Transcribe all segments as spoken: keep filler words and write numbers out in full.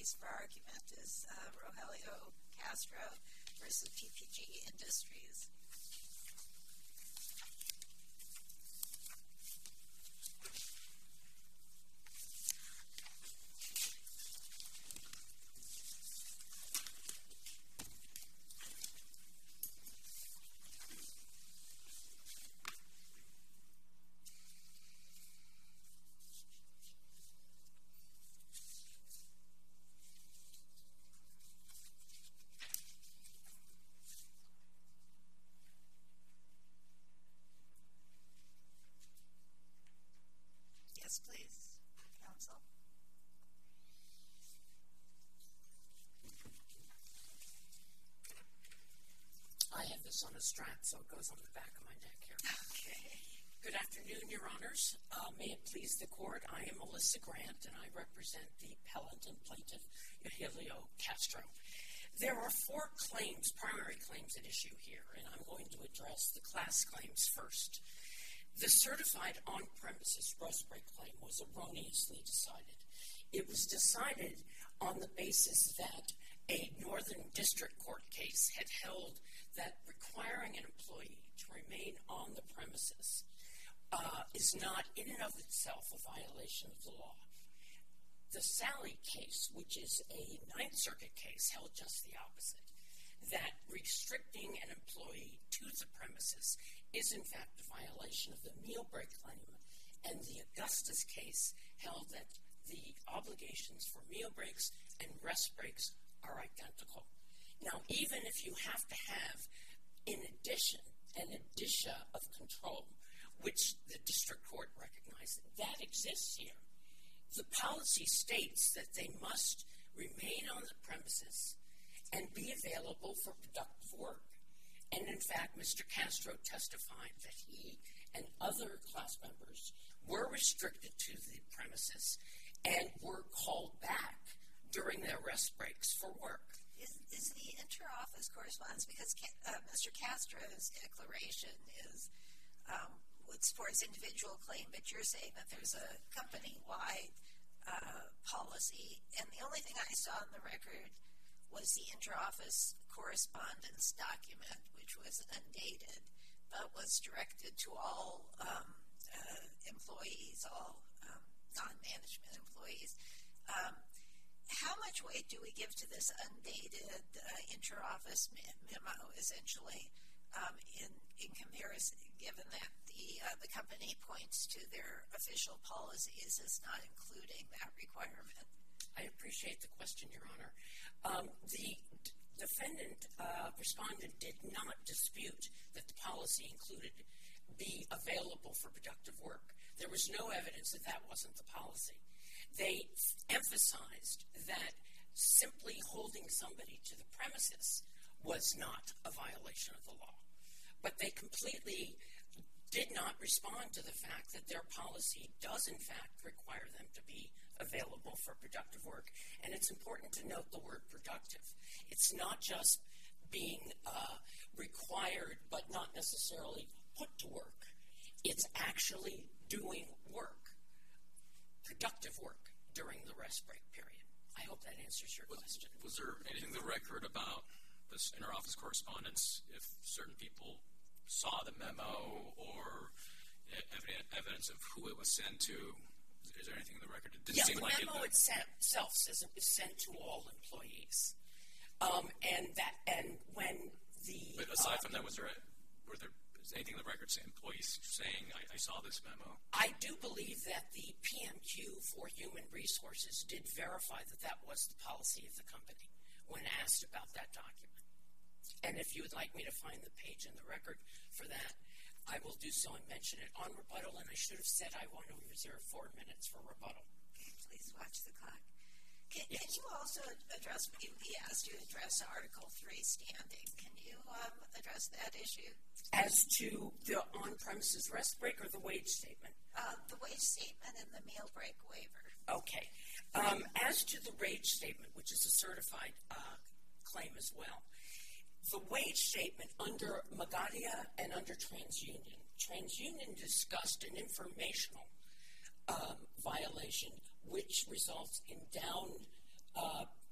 case for argument is uh, Rogelio Castro versus P P G Industries. Yes, please, counsel. I have this on a strap, so it goes on the back of my neck here. Okay. Good afternoon, Your Honors. Uh, may it please the Court, I am Melissa Grant, and I represent the appellant and plaintiff, Rogelio Castro. There are four claims, primary claims at issue here, and I'm going to address the class claims first. The certified on-premises rust break claim was erroneously decided. It was decided on the basis that a Northern District Court case had held that requiring an employee to remain on the premises uh, is not in and of itself a violation of the law. The Sally case, which is a Ninth Circuit case, held just the opposite, that restricting an employee to the premises is in fact a violation of the meal break claim, and the Augustus case held that the obligations for meal breaks and rest breaks are identical. Now, even if you have to have, in addition, an indicia of control, which the district court recognized, that exists here. The policy states that they must remain on the premises and be available for productive work. And in fact, Mister Castro testified that he and other class members were restricted to the premises and were called back during their rest breaks for work. Is, is the inter-office correspondence, because uh, Mister Castro's declaration is um, would support his individual claim, but you're saying that there's a company-wide uh, policy, and the only thing I saw in the record was the inter-office correspondence document, which was undated, but was directed to all um, uh, employees, all um, non-management employees. Um, how much weight do we give to this undated uh, inter-office memo, essentially, um, in, in comparison, given that the, uh, the company points to their official policies as not including that requirement? I appreciate the question, Your Honor. Um, the d- defendant, uh, respondent, did not dispute that the policy included be available for productive work. There was no evidence that that wasn't the policy. They f- emphasized that simply holding somebody to the premises was not a violation of the law. But they completely did not respond to the fact that their policy does, in fact, require them to be available for productive work. And it's important to note the word productive. It's not just being uh, required but not necessarily put to work. It's actually doing work, productive work, during the rest break period. I hope that answers your was, question. Was there anything in the record about this inter-office correspondence, if certain people saw the memo or evidence, evidence of who it was sent to? Is there anything in the record? It didn't yeah, seem the like memo it, itself says it was sent to all employees. Um, and that, and when the... But aside uh, from that, was there, a, were there is anything in the record saying, employees saying, I, I saw this memo? I do believe that the P M Q for Human Resources did verify that that was the policy of the company when asked about that document. And if you would like me to find the page in the record for that, I will do so and mention it on rebuttal, and I should have said I want to reserve four minutes for rebuttal. Okay, please watch the clock. Can, yes. can you also address, we asked you to address Article three standing. Can you um, address that issue? As to the on-premises rest break or the wage statement? Uh, the wage statement and the meal break waiver. Okay. Um, as to the wage statement, which is a certified uh, claim as well, the wage statement under Magadia and under TransUnion, TransUnion discussed an informational um, violation which results in down uh,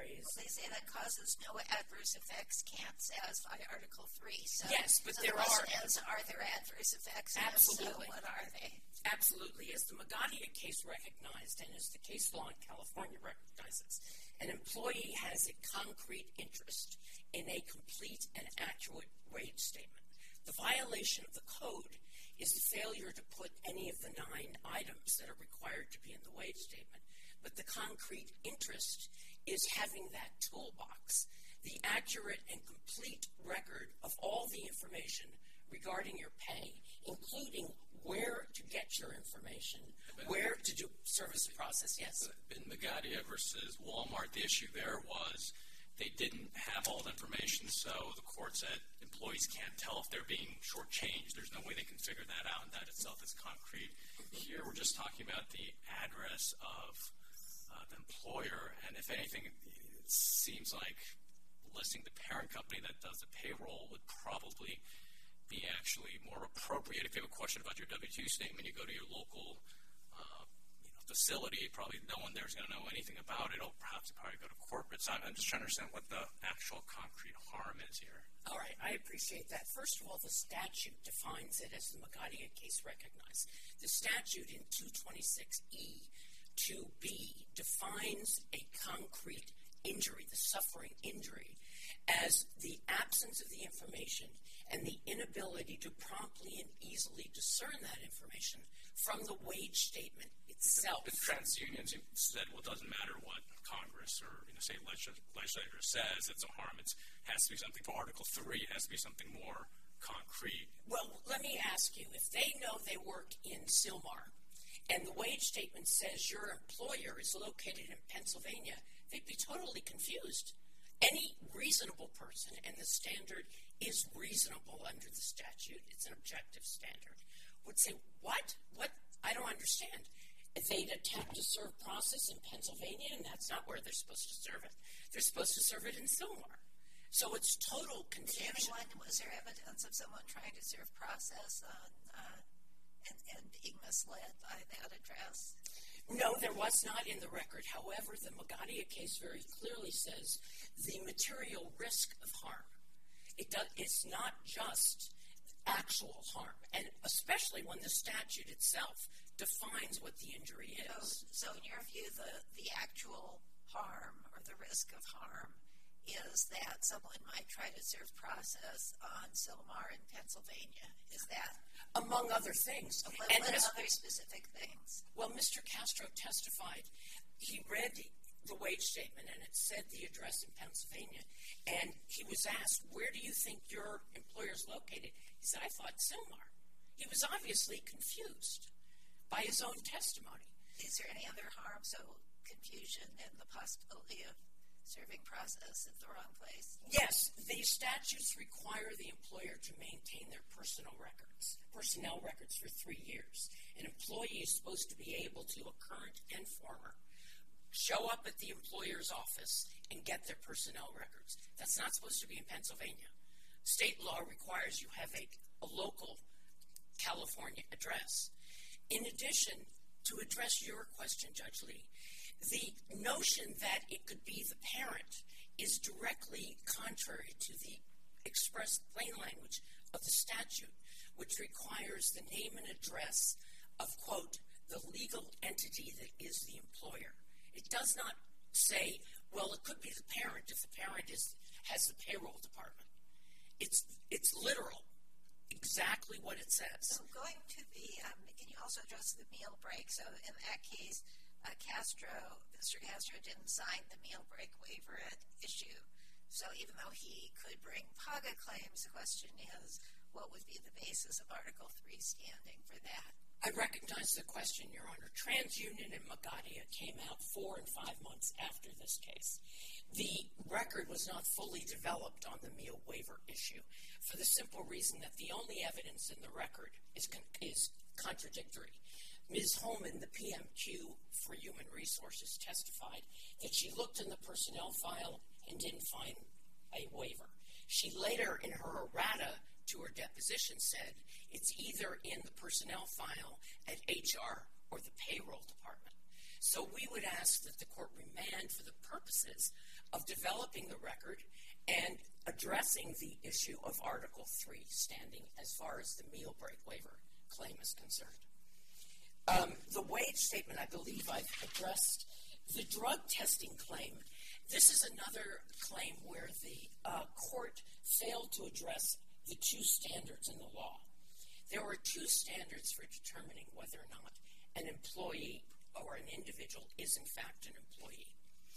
phrase. Well, they say that causes no adverse effects can't satisfy Article three. So, yes, but so there the question are. Is, are there adverse effects? And Absolutely. If so, what are they? Absolutely. As the Magadia case recognized, and as the case law in California recognizes, an employee has a concrete interest in a complete and accurate wage statement. The violation of the code is the failure to put any of the nine items that are required to be in the wage statement. But the concrete interest is having that toolbox, the accurate and complete record of all the information regarding your pay, including where to get your information, where to do service process. Yes? In Magadia versus Walmart, the issue there was they didn't have all the information, so the court said employees can't tell if they're being shortchanged. There's no way they can figure that out, and that itself is concrete. Here we're just talking about the address of uh, the employer, and if anything, it seems like listing the parent company that does the payroll would probably be actually more appropriate. If you have a question about your W two statement, you go to your local uh, you know, facility. Probably no one there is going to know anything about it. Or perhaps you probably go to corporate. So I'm, I'm just trying to understand what the actual concrete harm is here. All right, I appreciate that. First of all, the statute defines it as the Magadia case recognized. The statute in two twenty-six E two B defines a concrete injury, the suffering injury, as the absence of the information and the inability to promptly and easily discern that information from the wage statement itself. The TransUnion said, well, it doesn't matter what Congress or you know, state legislature says, it's a harm. It has to be something for Article three. It has to be something more concrete. Well, let me ask you, if they know they work in Sylmar and the wage statement says your employer is located in Pennsylvania, they'd be totally confused. Any reasonable person, and the standard is reasonable under the statute, it's an objective standard, would say, what? What? I don't understand. If they'd attempt to serve process in Pennsylvania, and that's not where they're supposed to serve it. They're supposed to serve it in Sylmar. So it's total confusion. Anyone, was there evidence of someone trying to serve process on, uh, and, and being misled by that address? No, there was not in the record. However, the Magadia case very clearly says the material risk of harm. It does, it's not just actual harm, and especially when the statute itself defines what the injury is. So, so in your view, the, the actual harm or the risk of harm is that someone might try to serve process on Sylmar in Pennsylvania. Is that? Among other things. What, and what mis- other specific things? Well, Mister Castro testified. He read the wage statement, and it said the address in Pennsylvania. And he was asked, where do you think your employer is located? He said, I thought Sylmar. He was obviously confused by his own testimony. Is there any other harm? So confusion and the possibility of serving process at the wrong place? Yes, the statutes require the employer to maintain their personal records, personnel records for three years. An employee is supposed to be able to, a current and former, show up at the employer's office and get their personnel records. That's not supposed to be in Pennsylvania. State law requires you have a, a local California address. In addition, to address your question, Judge Lee, the notion that it could be the parent is directly contrary to the express plain language of the statute, which requires the name and address of, quote, the legal entity that is the employer. It does not say, well, it could be the parent if the parent is has the payroll department. It's it's literal, exactly what it says. So going to the, um, can you also address the meal break? So in that case, uh, Castro, Mister Castro didn't sign the meal break waiver at issue. So even though he could bring PAGA claims, the question is, what would be the basis of Article three standing for that? I recognize the question, Your Honor. TransUnion and Magadia came out four and five months after this case. The record was not fully developed on the meal waiver issue for the simple reason that the only evidence in the record is con- is contradictory. Miz Holman, the P M Q for Human Resources, testified that she looked in the personnel file and didn't find a waiver. She later, in her errata to her deposition, said it's either in the personnel file at H R or the payroll department. So we would ask that the court remand for the purposes of developing the record and addressing the issue of Article three standing as far as the meal break waiver claim is concerned. Um, the wage statement, I believe I've addressed. The drug testing claim, this is another claim where the uh, court failed to address the two standards in the law. There were two standards for determining whether or not an employee or an individual is in fact an employee.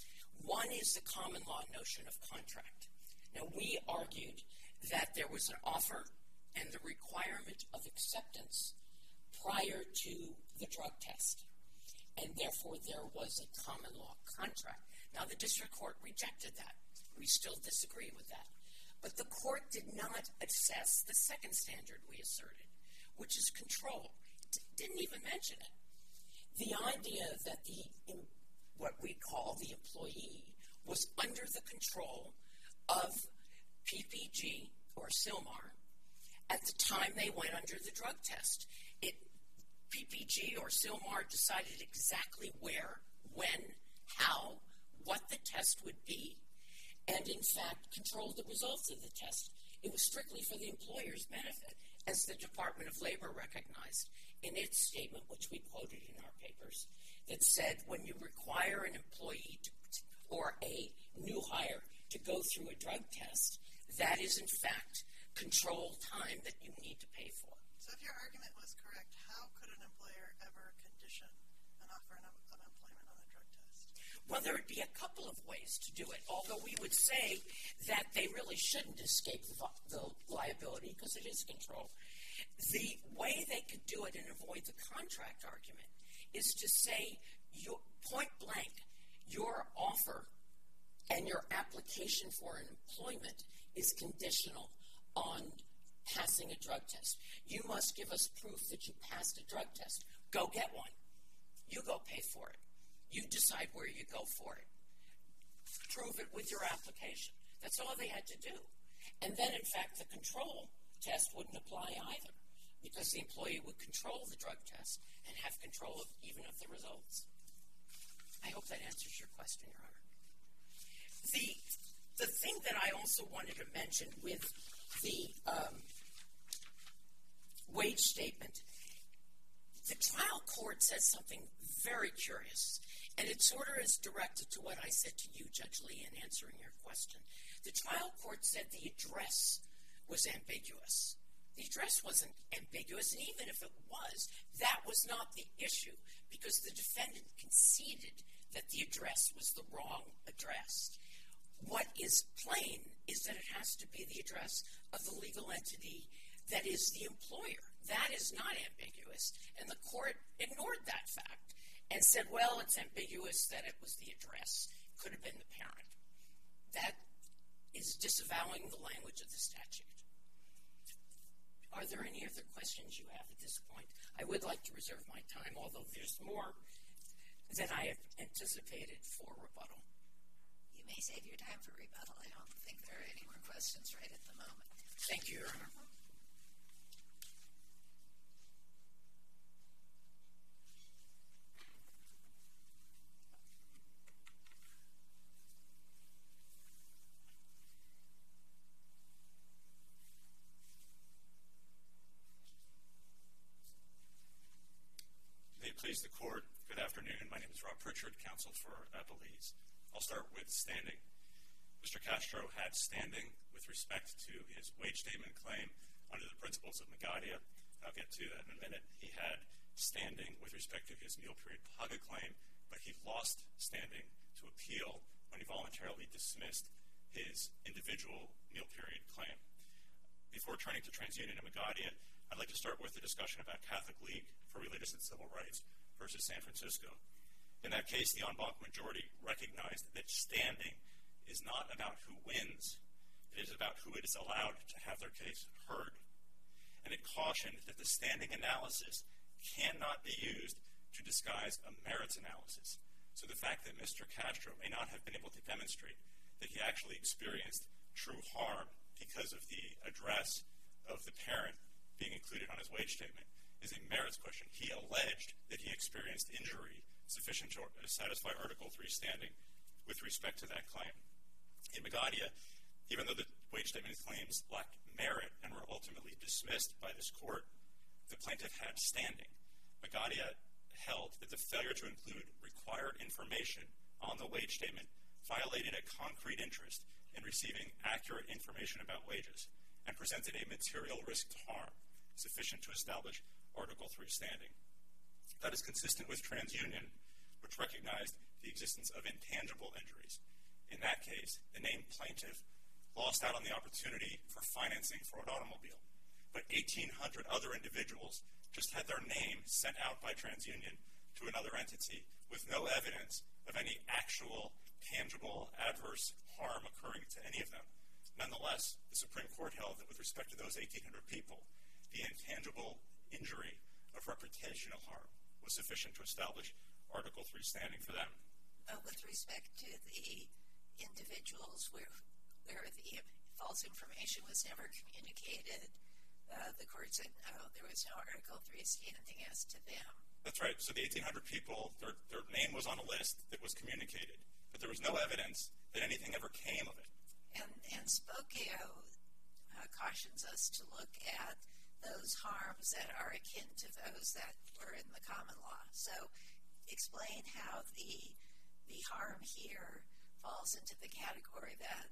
One is the common law notion of contract. Now, we argued that there was an offer and the requirement of acceptance prior to the drug test, and therefore there was a common law contract. Now, the district court rejected that. We still disagree with that. But the court did not assess the second standard we asserted, which is control. D- didn't even mention it. The idea that the, in, what we call the employee, was under the control of P P G or Sylmar at the time they went under the drug test. It, P P G or Sylmar decided exactly where, when, how, what the test would be, and in fact controlled the results of the test. It was strictly for the employer's benefit, as the Department of Labor recognized in its statement, which we quoted in our papers, that said when you require an employee to, or a new hire to go through a drug test, that is in fact controlled time that you need to pay for. So if your argument was correct, how could an employer ever condition an offer of employment on a drug test? Well, there would be a couple of ways to do it, although we would say that they really shouldn't escape the, the liability because it is control. The way they could do it and avoid the contract argument is to say, your, point blank, your offer and your application for an employment is conditional on passing a drug test. You must give us proof that you passed a drug test. Go get one. You go pay for it. You decide where you go for it. Prove it with your application. That's all they had to do. And then, in fact, the control test wouldn't apply either, because the employee would control the drug test and have control of even of the results. I hope that answers your question, Your Honor. The the thing that I also wanted to mention with the um, wage statement, the trial court says something very curious, and it sort of is directed to what I said to you, Judge Lee, in answering your question. The trial court said the address was ambiguous. The address wasn't ambiguous, and even if it was, that was not the issue, because the defendant conceded that the address was the wrong address. What is plain is that it has to be the address of the legal entity that is the employer. That is not ambiguous, and the court ignored that fact and said, well, it's ambiguous that it was the address. It could have been the parent. That is disavowing the language of the statute. Are there any other questions you have at this point? I would like to reserve my time, although there's more than I have anticipated for rebuttal. You may save your time for rebuttal. I don't think there are any more questions right at the moment. Thank you, Your Honor. May it please the court, good afternoon. My name is Rob Pritchard, counsel for Appellees. I'll start with standing. Mister Castro had standing with respect to his wage statement claim under the principles of Magadia. I'll get to that in a minute. He had standing with respect to his meal period P A G A claim, but he lost standing to appeal when he voluntarily dismissed his individual meal period claim. Before turning to TransUnion and Magadia, I'd like to start with a discussion about Catholic League for Religious and Civil Rights versus San Francisco. In that case, the en banc majority recognized that standing is not about who wins. It is about who it is allowed to have their case heard. And it cautioned that the standing analysis cannot be used to disguise a merits analysis. So the fact that Mister Castro may not have been able to demonstrate that he actually experienced true harm because of the address of the parent being included on his wage statement is a merits question. He alleged that he experienced injury sufficient to satisfy Article three standing with respect to that claim. In Magadia, even though the wage statement claims lacked merit and were ultimately dismissed by this court, the plaintiff had standing. Magadia held that the failure to include required information on the wage statement violated a concrete interest in receiving accurate information about wages and presented a material risk to harm sufficient to establish Article three standing. That is consistent with TransUnion, which recognized the existence of intangible injuries. In that case, the named plaintiff lost out on the opportunity for financing for an automobile, but eighteen hundred other individuals just had their name sent out by TransUnion to another entity with no evidence of any actual, tangible, adverse harm occurring to any of them. Nonetheless, the Supreme Court held that with respect to those eighteen hundred people, the intangible injury of reputational harm was sufficient to establish Article three standing for them. Uh, with respect to the individuals where, where the false information was never communicated, uh, the court said no, there was no Article three standing as to them. That's right. So the eighteen hundred people, their, their name was on a list that was communicated, but there was no evidence that anything ever came of it. And, and Spokeo uh, cautions us to look at those harms that are akin to those that were in the common law. So explain how the the harm here falls into the category that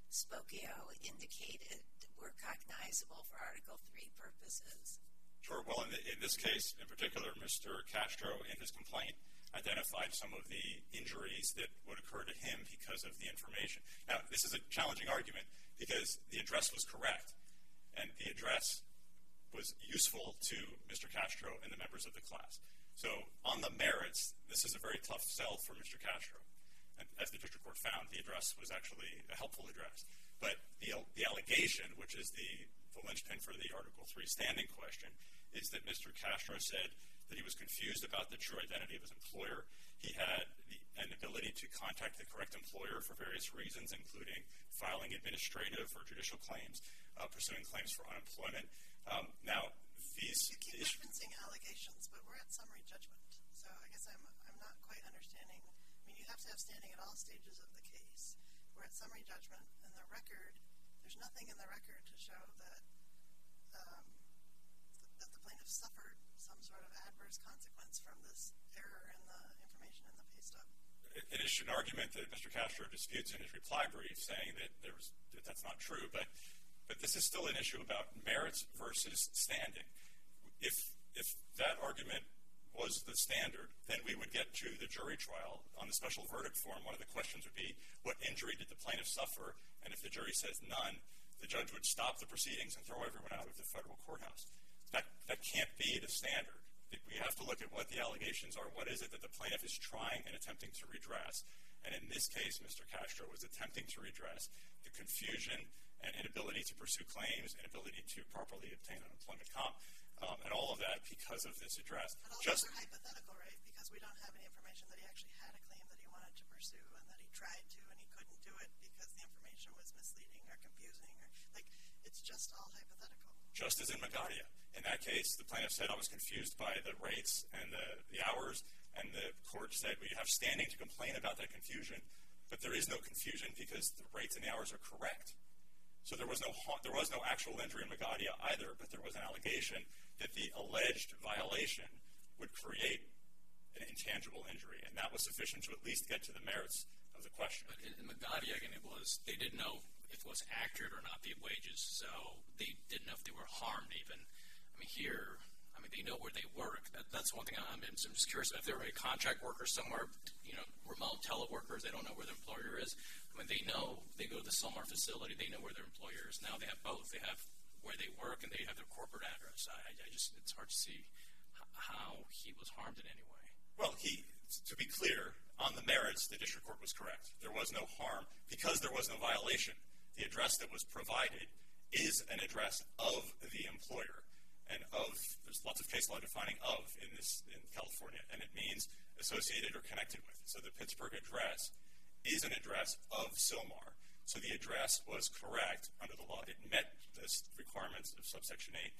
Spokeo indicated were cognizable for Article three purposes. Sure. Well, in, the, in this case, in particular, Mister Castro, in his complaint, identified some of the injuries that would occur to him because of the information. Now, this is a challenging argument because the address was correct, and the address was useful to Mister Castro and the members of the class. So on the merits, this is a very tough sell for Mister Castro. And as the district court found, the address was actually a helpful address. But the, the allegation, which is the, the linchpin for the Article three standing question, is that Mister Castro said that he was confused about the true identity of his employer. He had the, an ability to contact the correct employer for various reasons, including filing administrative or judicial claims, uh, pursuing claims for unemployment. Um, now, these... You keep referencing allegations, but we're at summary judgment. So I guess I'm, I'm not quite understanding. I mean, you have to have standing at all stages of the case. We're at summary judgment, and the record, there's nothing in the record to show that um, that the plaintiff suffered some sort of adverse consequence from this error in the information in the pay stub. It is an argument that Mister Castro disputes in his reply brief, saying that, there was, that that's not true, but but this is still an issue about merits versus standing. If if that argument was the standard, then we would get to the jury trial on the special verdict form. One of the questions would be, what injury did the plaintiff suffer? And if the jury says none, the judge would stop the proceedings and throw everyone out of the federal courthouse. That that can't be the standard. We have to look at what the allegations are. What is it that the plaintiff is trying and attempting to redress? And in this case, Mister Castro was attempting to redress the confusion and inability to pursue claims, inability to properly obtain unemployment comp, um, and all of that because of this address. But all Just, those are hypothetical, right? Because we don't have any information that he actually had a claim that he wanted to pursue and that he tried to and he couldn't do it because the information was misleading or confusing. Or like, it's just all hypothetical. just as in Magadia. In that case, the plaintiff said, I was confused by the rates and the, the hours, and the court said, well, you have standing to complain about that confusion, but there is no confusion because the rates and the hours are correct. So there was no there was no actual injury in Magadia either, but there was an allegation that the alleged violation would create an intangible injury, and that was sufficient to at least get to the merits of the question. But in, in Magadia, again, it was they didn't know if it was accurate or not, the wages, so they didn't know if they were harmed even. I mean, here, I mean, they know where they work. That, that's one thing I'm, I'm just curious about. If they're a contract worker somewhere, you know, remote teleworkers, they don't know where their employer is. I mean, they know, they go to the Selmar facility, they know where their employer is. Now they have both. They have where they work and they have their corporate address. I, I just, it's hard to see how he was harmed in any way. Well, he, to be clear, on the merits, the district court was correct. There was no harm because there was no violation. The address that was provided is an address of the employer, and of, there's lots of case law defining of in this, in California, and it means associated or connected with. So the Pittsburgh address is an address of Selmar. So the address was correct under the law. It met the requirements of subsection eight,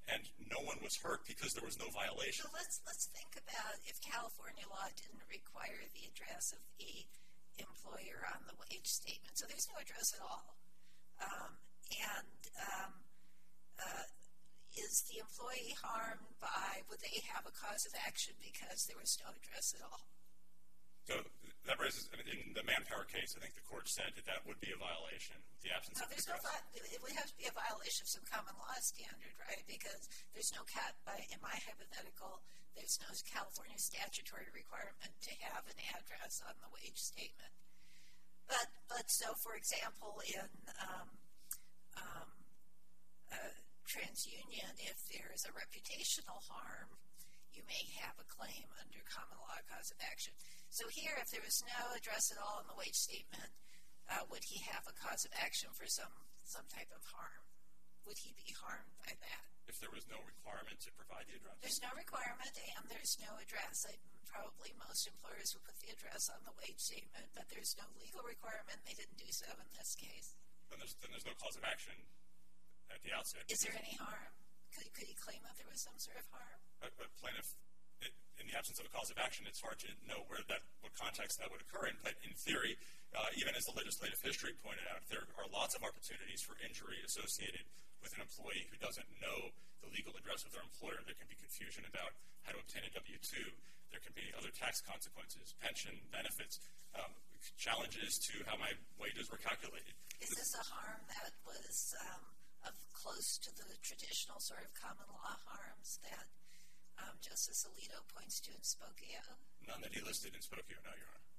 and no one was hurt because there was no violation. So let's let's think about if California law didn't require the address of the employer on the wage statement. So there's no address at all. Um, and um, uh, is the employee harmed by, would they have a cause of action because there was no address at all? So that raises, in the Manpower case, I think the court said that that would be a violation, the absence No, of there's address. no, it would have to be a violation of some common law standard, right? Because there's no cat, by, in my hypothetical, there's no California statutory requirement to have an address on the wage statement. But, but so, for example, in um, um, uh, TransUnion, if there's a reputational harm, you may have a claim under common law cause of action. So here, if there was no address at all in the wage statement, uh, would he have a cause of action for some, some type of harm? Would he be harmed by that? If there was no requirement to provide the address? There's no requirement and there's no address. I, probably most employers would put the address on the wage statement, but there's no legal requirement. They didn't do so in this case. Then there's, then there's no cause of action at the outset. Is there any harm? Could, could he claim that there was some sort of harm? A, a plaintiff, it, in the absence of a cause of action, it's hard to know where that, what context that would occur in. But in theory, uh, even as the legislative history pointed out, there are lots of opportunities for injury associated with an employee who doesn't know the legal address of their employer. There can be confusion about how to obtain a W two. There can be other tax consequences, pension benefits, um, challenges to how my wages were calculated. Is this a harm that was um, of close to the traditional sort of common law harms that um, Justice Alito points to in Spokio? None that he listed in Spokio, no, Your Honor.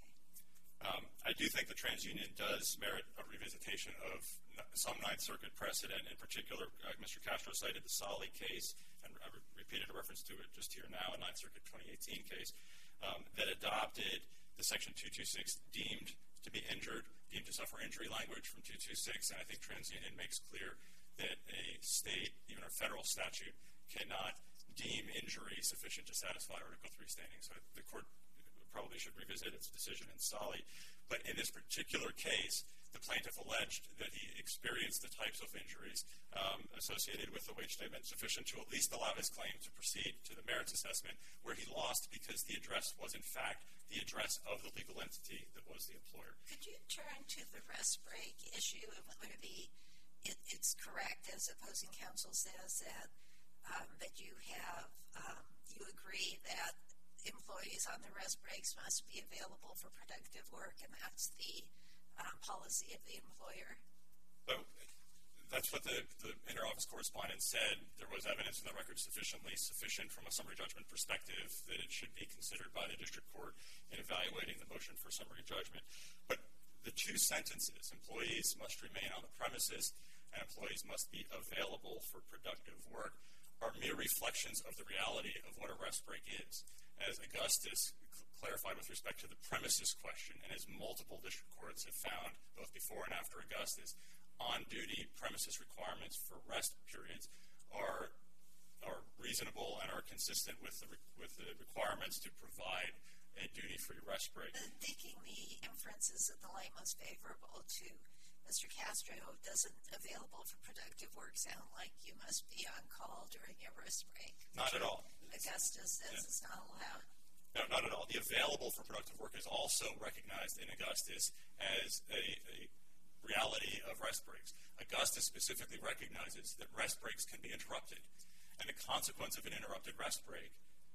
Okay. Um, I do think the TransUnion does merit a revisitation of some Ninth Circuit precedent. In particular, uh, Mister Castro cited the Solly case, and I re- repeated a reference to it just here now, a Ninth Circuit twenty eighteen case, um, that adopted the Section two twenty-six deemed to be injured, deemed to suffer injury language from two twenty-six, and I think TransUnion makes clear that a state, even a federal statute, cannot deem injury sufficient to satisfy Article three standing. So the court probably should revisit its decision in Solly. But in this particular case, the plaintiff alleged that he experienced the types of injuries um, associated with the wage statement sufficient to at least allow his claim to proceed to the merits assessment, where he lost because the address was, in fact, the address of the legal entity that was the employer. Could you turn to the rest break issue of whether the it, it's correct, as opposing counsel says, that um, that you have um, you agree that employees on the rest breaks must be available for productive work, and that's the um, policy of the employer? So that's what the, the inter-office correspondent said. There was evidence in the record sufficiently sufficient from a summary judgment perspective that it should be considered by the district court in evaluating the motion for summary judgment. But the two sentences, employees must remain on the premises and employees must be available for productive work, are mere reflections of the reality of what a rest break is. As Augustus clarified with respect to the premises question, and as multiple district courts have found, both before and after Augustus, on-duty premises requirements for rest periods are are reasonable and are consistent with the with the requirements to provide a duty-free rest break. Uh, taking the inferences of the light most favorable to Mister Castro, doesn't available for productive work sound like you must be on call during your rest break? Not at all. Augustus says yeah. It's not allowed. No, not at all. The available for productive work is also recognized in Augustus as a, a reality of rest breaks. Augustus specifically recognizes that rest breaks can be interrupted, and the consequence of an interrupted rest break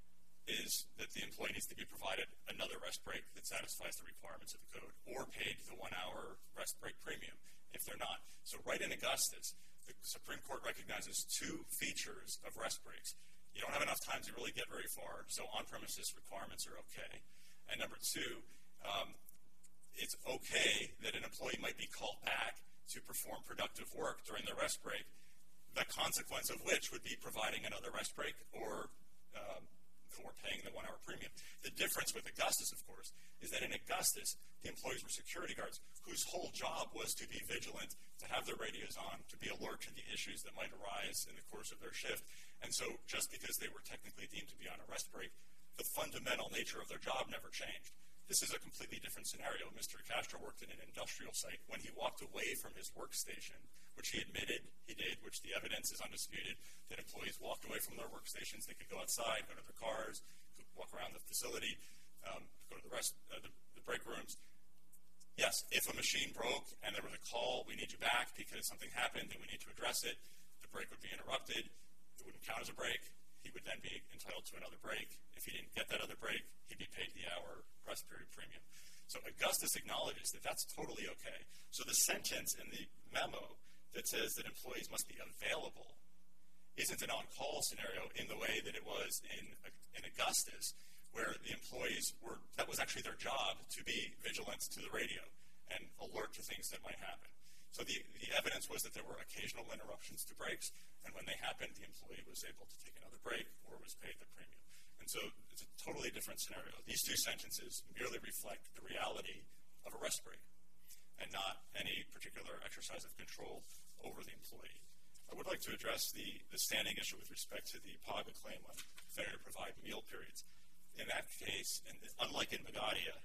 is that the employee needs to be provided another rest break that satisfies the requirements of the code, or paid the one-hour rest break premium if they're not. So right in Augustus, the Supreme Court recognizes two features of rest breaks. You don't have enough time to really get very far, so on-premises requirements are okay. And number two, um, it's okay that an employee might be called back to perform productive work during the rest break, the consequence of which would be providing another rest break or um, or paying the one-hour premium. The difference with Augustus, of course, is that in Augustus, the employees were security guards whose whole job was to be vigilant, to have their radios on, to be alert to the issues that might arise in the course of their shift. And so just because they were technically deemed to be on a rest break, the fundamental nature of their job never changed. This is a completely different scenario. Mister Castro worked in an industrial site. When he walked away from his workstation, which he admitted he did, which the evidence is undisputed, that employees walked away from their workstations. They could go outside, go to their cars, could walk around the facility, um, go to the rest, uh, the, the break rooms. Yes, if a machine broke and there was a call, we need you back because something happened and we need to address it, the break would be interrupted. It wouldn't count as a break. He would then be entitled to another break. If he didn't get that other break, he'd be paid the hour rest period premium. So Augustus acknowledges that that's totally okay. So the sentence in the memo that says that employees must be available isn't an on-call scenario in the way that it was in, in Augustus, where the employees were, that was actually their job, to be vigilant to the radio and alert to things that might happen. So the, the evidence was that there were occasional interruptions to breaks, and when they happened, the employee was able to take another break or was paid the premium. And so it's a totally different scenario. These two sentences merely reflect the reality of a rest break and not any particular exercise of control over the employee. I would like to address the, the standing issue with respect to the PAGA claim on failure to provide meal periods. In that case, and unlike in Magadia,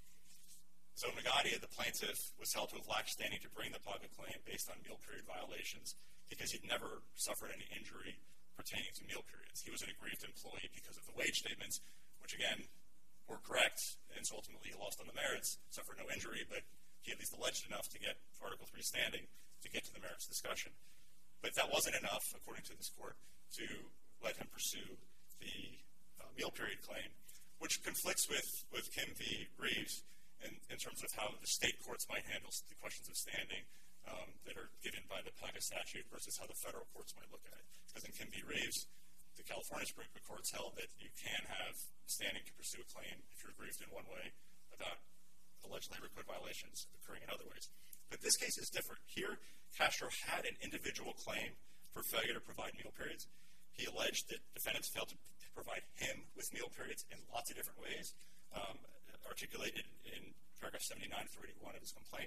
so Magadia, the plaintiff, was held to have lacked standing to bring the PAGA claim based on meal period violations because he'd never suffered any injury pertaining to meal periods. He was an aggrieved employee because of the wage statements, which again were correct, and so ultimately he lost on the merits, suffered no injury, but he at least alleged enough to get Article three standing to get to the merits discussion. But that wasn't enough, according to this court, to let him pursue the uh, meal period claim, which conflicts with, with Kim v. Reeves in, in terms of how the state courts might handle the questions of standing um, that are given by the PAGA statute versus how the federal courts might look at it. Because in Kim v. Reeves, the California Supreme Court held that you can have standing to pursue a claim if you're aggrieved in one way about alleged labor code violations occurring in other ways. But this case is different. Here, Castro had an individual claim for failure to provide meal periods. He alleged that defendants failed to provide him with meal periods in lots of different ways, um, articulated in paragraph seventy-nine through eighty-one of his complaint.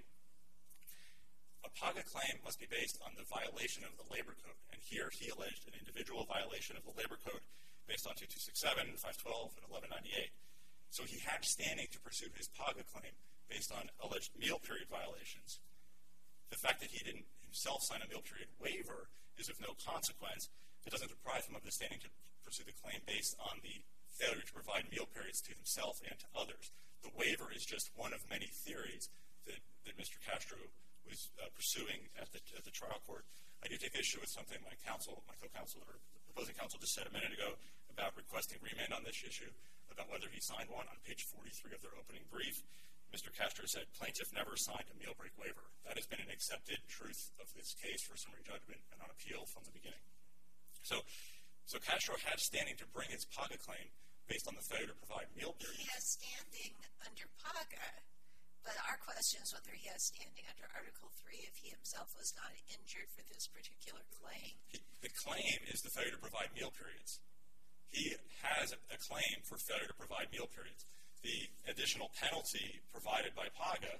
A PAGA claim must be based on the violation of the labor code, and here he alleged an individual violation of the labor code based on two two six seven, five twelve, and eleven ninety-eight. So he had standing to pursue his PAGA claim based on alleged meal period violations. The fact that he didn't himself sign a meal period waiver is of no consequence. It doesn't deprive him of the standing to pursue the claim based on the failure to provide meal periods to himself and to others. The waiver is just one of many theories that, that Mister Castro was uh, pursuing at the, at the trial court. I do take issue with something my counsel, my co-counsel, or opposing counsel just said a minute ago about requesting remand on this issue, about whether he signed one. On page forty-three of their opening brief, Mister Castro said plaintiff never signed a meal break waiver. That has been an accepted truth of this case for summary judgment and on appeal from the beginning. So, so Castro had standing to bring his PAGA claim based on the failure to provide meal periods. He has standing under PAGA, but our question is whether he has standing under Article three if he himself was not injured for this particular claim. He, the claim is the failure to provide meal periods. He has a, a claim for failure to provide meal periods. The additional penalty provided by PAGA,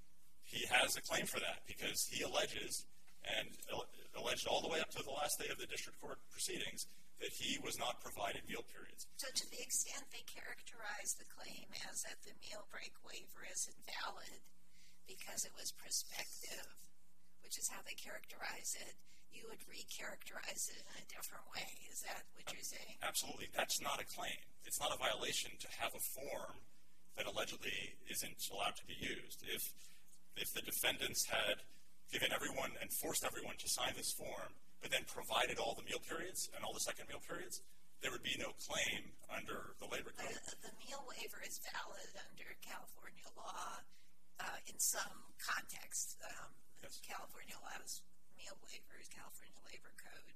he has a claim for that because he alleges, and alleged all the way up to the last day of the district court proceedings, that he was not provided meal periods. So to the extent they characterize the claim as that the meal break waiver is invalid because it was prospective, which is how they characterize it, you would recharacterize it in a different way. Is that what you're saying? Absolutely. That's not a claim. It's not a violation to have a form that allegedly isn't allowed to be used. If if the defendants had given everyone and forced everyone to sign this form, but then provided all the meal periods and all the second meal periods, there would be no claim under the labor code. The, the meal waiver is valid under California law uh, in some context. Um, yes. California allows meal waivers, California Labor Code.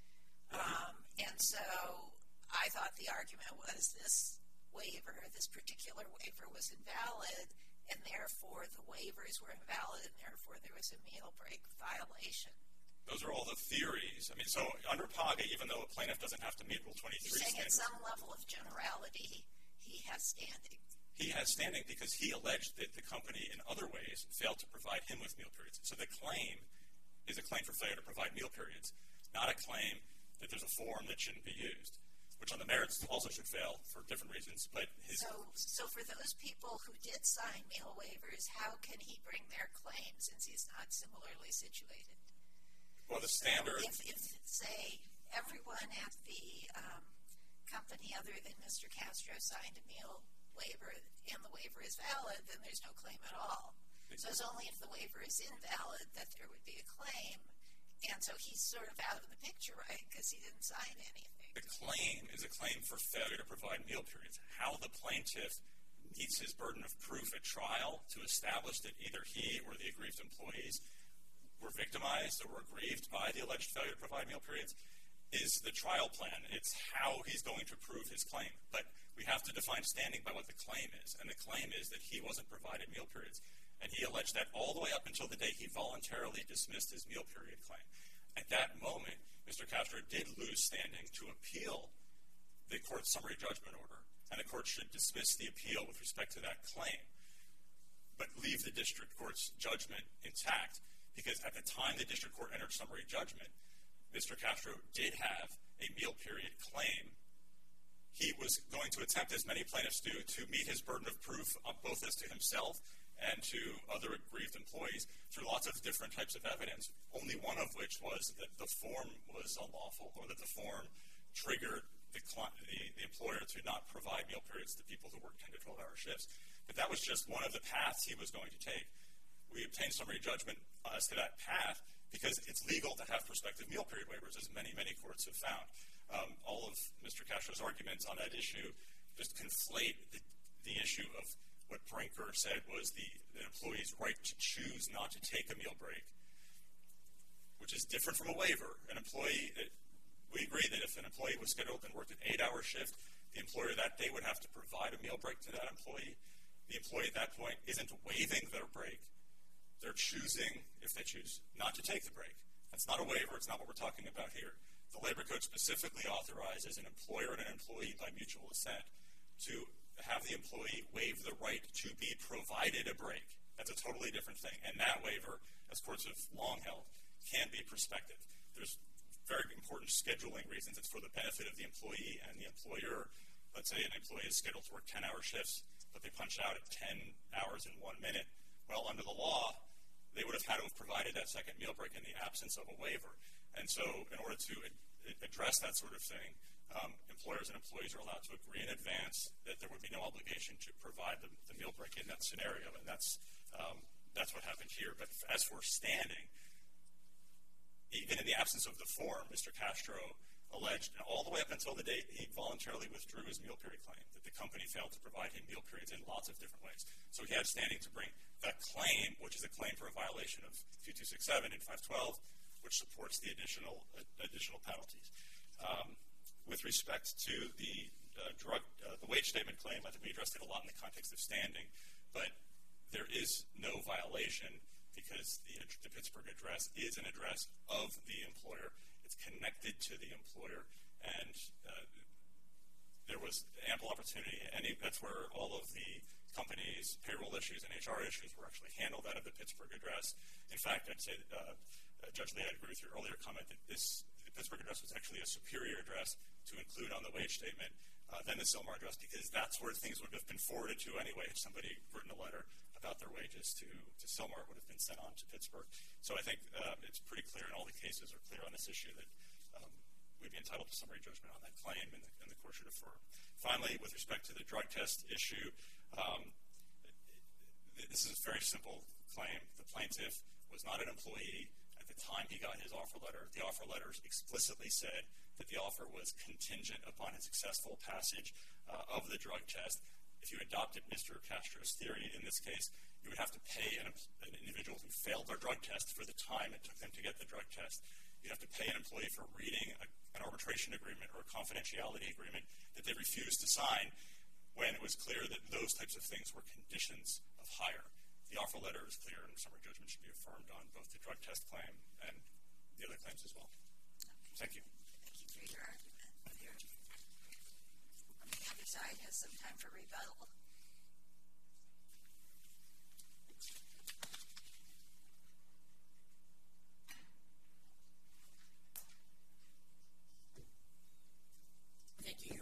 Um, and so I thought the argument was this waiver, this particular waiver was invalid, and therefore the waivers were invalid, and therefore there was a meal break violation. Those are all the theories. I mean, so under PAGA, even though a plaintiff doesn't have to meet Rule twenty-three You're saying standards, at some level of generality, he has standing. He has standing because he alleged that the company in other ways failed to provide him with meal periods. So the claim is a claim for failure to provide meal periods, not a claim that there's a form that shouldn't be used. which on the merits also should fail for different reasons. But his so, so for those people who did sign meal waivers, how can he bring their claim since he's not similarly situated? Well, the standard. So if, if, say, everyone at the um, company other than Mister Castro signed a meal waiver and the waiver is valid, then there's no claim at all. So it's only if the waiver is invalid that there would be a claim. And so he's sort of out of the picture, right, because he didn't sign anything. The claim is a claim for failure to provide meal periods. How the plaintiff meets his burden of proof at trial to establish that either he or the aggrieved employees were victimized or were aggrieved by the alleged failure to provide meal periods is the trial plan. It's how he's going to prove his claim. But we have to define standing by what the claim is. And the claim is that he wasn't provided meal periods. And he alleged that all the way up until the day he voluntarily dismissed his meal period claim. At that moment, Mister Castro did lose standing to appeal the court's summary judgment order, and the court should dismiss the appeal with respect to that claim, but leave the district court's judgment intact, because at the time the district court entered summary judgment, Mister Castro did have a meal period claim. He was going to attempt, as many plaintiffs do, to meet his burden of proof, both as to himself and to other aggrieved employees through lots of different types of evidence, only one of which was that the form was unlawful, or that the form triggered the, the, the employer to not provide meal periods to people who work ten to twelve hour shifts. But that was just one of the paths he was going to take. We obtained summary judgment as to that path because it's legal to have prospective meal period waivers, as many, many courts have found. Um, all of Mister Castro's arguments on that issue just conflate the, the issue of what Brinker said was the, the employee's right to choose not to take a meal break, which is different from a waiver. An employee, it, we agree that if an employee was scheduled and worked an eight-hour shift, the employer that day would have to provide a meal break to that employee. The employee at that point isn't waiving their break. They're choosing, if they choose, not to take the break. That's not a waiver. It's not what we're talking about here. The Labor Code specifically authorizes an employer and an employee by mutual assent to have the employee waive the right to be provided a break. That's a totally different thing. And that waiver, as courts have long held, can be prospective. There's very important scheduling reasons. It's for the benefit of the employee and the employer. Let's say an employee is scheduled to work ten hour shifts, but they punch out at ten hours and one minute. Well, under the law, they would have had to have provided that second meal break in the absence of a waiver. And so in order to address that sort of thing, Um, employers and employees are allowed to agree in advance that there would be no obligation to provide the, the meal break in that scenario, and that's um, that's what happened here. But as for standing, even in the absence of the form, Mister Castro alleged all the way up until the date he voluntarily withdrew his meal period claim that the company failed to provide him meal periods in lots of different ways. So he had standing to bring that claim, which is a claim for a violation of two two six seven and five twelve, which supports the additional uh, additional penalties. Um, With respect to the uh, drug, uh, the wage statement claim, I think we addressed it a lot in the context of standing, but there is no violation because the, the Pittsburgh address is an address of the employer. It's connected to the employer, and uh, there was ample opportunity, and that's where all of the company's payroll issues and H R issues were actually handled out of the Pittsburgh address. In fact, I'd say that uh, uh, Judge Lee, I agree with your earlier comment that this the Pittsburgh address was actually a superior address to include on the wage statement uh, than the Sylmar address, because that's where things would have been forwarded to anyway. If somebody written a letter about their wages to, to Sylmar, it would have been sent on to Pittsburgh. So I think uh, it's pretty clear, and all the cases are clear on this issue, that um, we'd be entitled to summary judgment on that claim, and the, and the court should affirm. Finally, with respect to the drug test issue, um, this is a very simple claim. The plaintiff was not an employee at the time he got his offer letter. The offer letters explicitly said that the offer was contingent upon a successful passage uh, of the drug test. If you adopted Mister Castro's theory in this case, you would have to pay an, an individual who failed their drug test for the time it took them to get the drug test. You'd have to pay an employee for reading a, an arbitration agreement or a confidentiality agreement that they refused to sign when it was clear that those types of things were conditions of hire. The offer letter is clear, and summary judgment should be affirmed on both the drug test claim and the other claims as well. Thank you. Thank you for your argument. Your, the other side has some time for rebuttal. Thank you,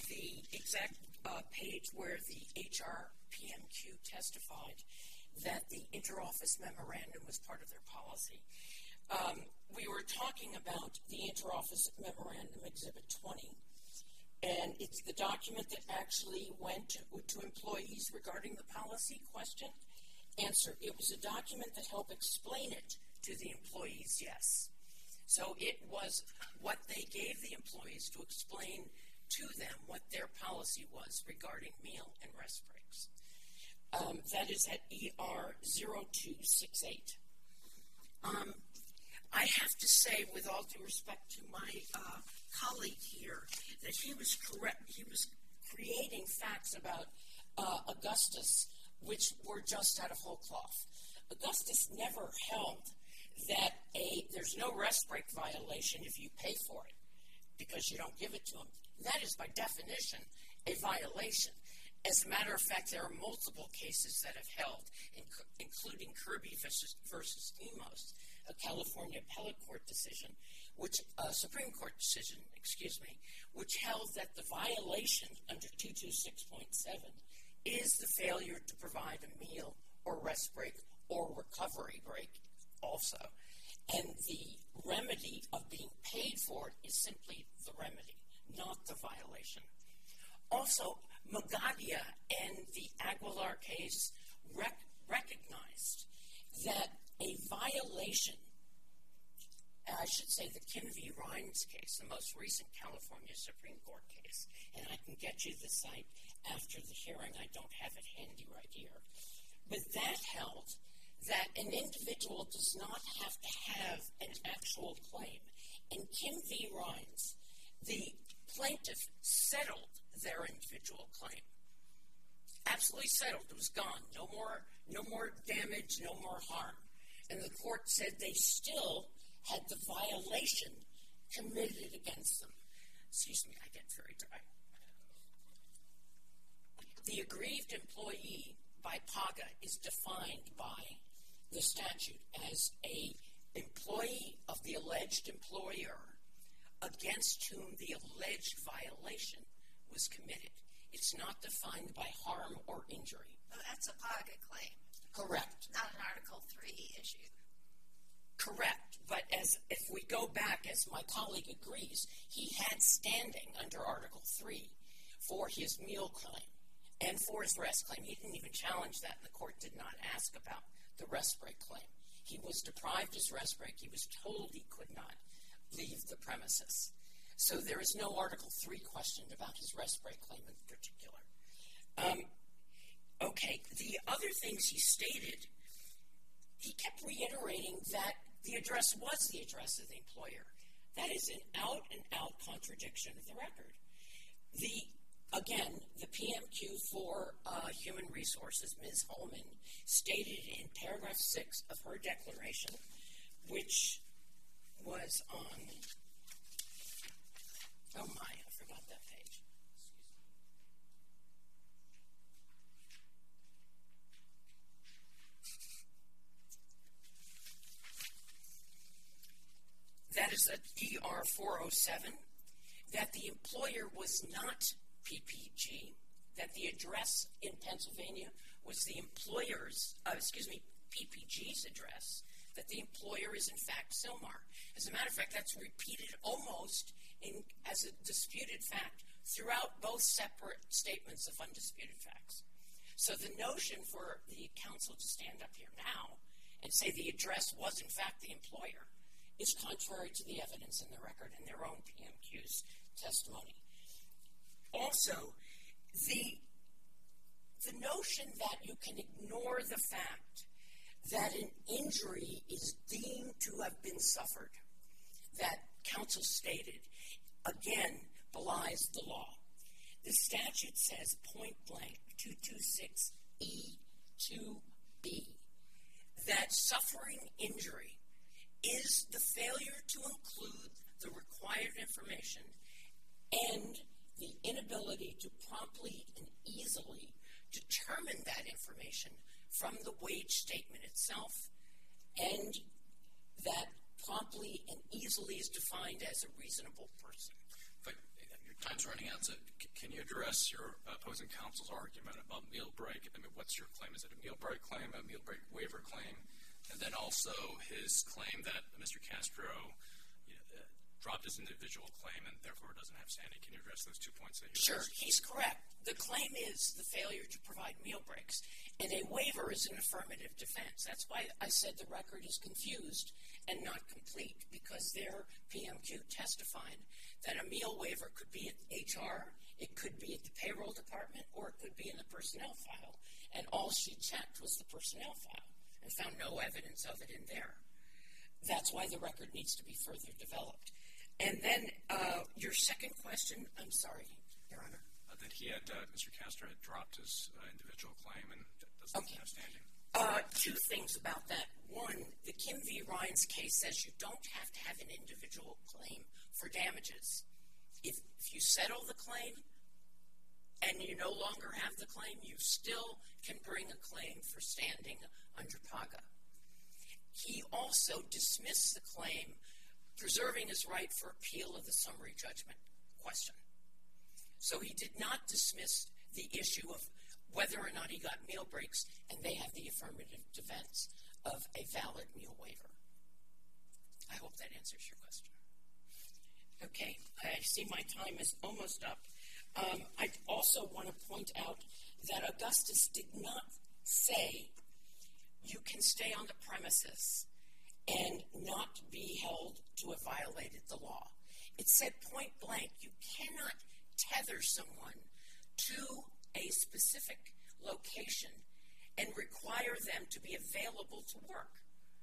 the exact uh, page where the H R P M Q testified that the interoffice memorandum was part of their policy. Um, we were talking about the interoffice memorandum, Exhibit twenty, and it's the document that actually went to, to employees regarding the policy. Question? Answer, it was a document that helped explain it to the employees, yes. So it was what they gave the employees to explain to them what their policy was regarding meal and rest breaks. Um, that is at E R zero two six eight. Um, I have to say, with all due respect to my uh, colleague here, that he was correct. He was creating facts about uh, Augustus, which were just out of whole cloth. Augustus never held that a there's no rest break violation if you pay for it because you don't give it to them. That is, by definition, a violation. As a matter of fact, there are multiple cases that have held, including Kirby versus, versus Emos, a California appellate court decision, which a Supreme Court decision, excuse me, which held that the violation under two twenty-six point seven is the failure to provide a meal or rest break or recovery break also. And the remedy of being paid for it is simply the remedy, not the violation. Also, Magadia and the Aguilar case rec- recognized that a violation, I should say the Kim v. Rhines case, the most recent California Supreme Court case, and I can get you the site after the hearing, I don't have it handy right here, but that held that an individual does not have to have an actual claim. In Kim v. Rhines, the plaintiff settled their individual claim. Absolutely settled. It was gone. No more, no more damage, no more harm. And the court said they still had the violation committed against them. Excuse me, I get very dry. The aggrieved employee by PAGA is defined by the statute as a employee of the alleged employer against whom the alleged violation was committed. It's not defined by harm or injury. Well, that's a PAGA claim. Correct. Not an Article three issue. Correct. But as if we go back, as my colleague agrees, he had standing under Article three for his meal claim and for his rest claim. He didn't even challenge that, and the court did not ask about the rest break claim. He was deprived his rest break. He was told he could not leave the premises. So there is no Article three question about his rest break claim in particular. Um, okay, the other things he stated, he kept reiterating that the address was the address of the employer. That is an out-and-out contradiction of the record. The Again, the P M Q for uh, Human Resources, Miz Holman, stated in paragraph six of her declaration, which was on, oh my, I forgot that page. That is at E R four oh seven, that the employer was not P P G, that the address in Pennsylvania was the employer's, uh, excuse me, P P G's address, that the employer is in fact Silmar. As a matter of fact, that's repeated almost in, as a disputed fact throughout both separate statements of undisputed facts. So the notion for the counsel to stand up here now and say the address was in fact the employer is contrary to the evidence in the record and their own P M Q's testimony. Also, the, the notion that you can ignore the fact that an injury is deemed to have been suffered, that counsel stated, again, belies the law. The statute says point blank, two twenty-six E two B, that suffering injury is the failure to include the required information and the inability to promptly and easily determine that information from the wage statement itself, and that promptly and easily is defined as a reasonable person. But you're Time's running out, so c- can you address your opposing counsel's argument about meal break? I mean, what's your claim? Is it a meal break claim, a meal break waiver claim? And then also his claim that Mister Castro you know, uh, dropped his individual claim and therefore doesn't have standing. Can you address those two points that you Sure, raised? he's correct. The claim is the failure to provide meal breaks, and a waiver is an affirmative defense. That's why I said the record is confused and not complete, because their P M Q testified that a meal waiver could be at H R, it could be at the payroll department, or it could be in the personnel file. And all she checked was the personnel file and found no evidence of it in there. That's why the record needs to be further developed. And then uh, your second question, I'm sorry, Your Honor. Uh, that he had, uh, Mister Castro had dropped his uh, individual claim and doesn't Okay. have standing. Uh, two things about that. One, the Kim v. Ryan's case says you don't have to have an individual claim for damages. If, if you settle the claim and you no longer have the claim, you still can bring a claim for standing under PAGA. He also dismissed the claim, preserving his right for appeal of the summary judgment question. So he did not dismiss the issue of whether or not he got meal breaks, and they have the affirmative defense of a valid meal waiver. I hope that answers your question. Okay, I see my time is almost up. Um, I also want to point out that Augustus did not say you can stay on the premises and not be held to have violated the law. It said point blank, you cannot tether someone to a specific location and require them to be available to work.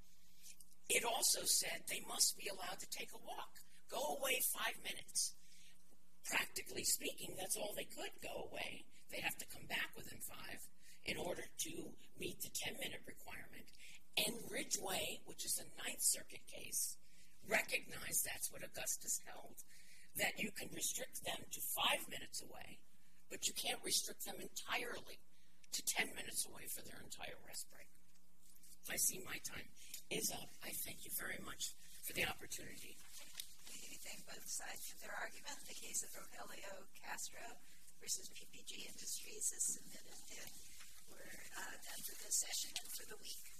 It also said they must be allowed to take a walk. Go away five minutes. Practically speaking, that's all they could, go away. They have to come back within five in order to meet the ten-minute requirement. And Ridgeway, which is a Ninth Circuit case, recognized that's what Augustus held, that you can restrict them to five minutes away, but you can't restrict them entirely to ten minutes away for their entire rest break. I see my time is up. I thank you very much for the opportunity. We thank both sides for their argument. The case of Rogelio Castro versus P P G Industries is submitted, and we're uh, done for this session and for the week.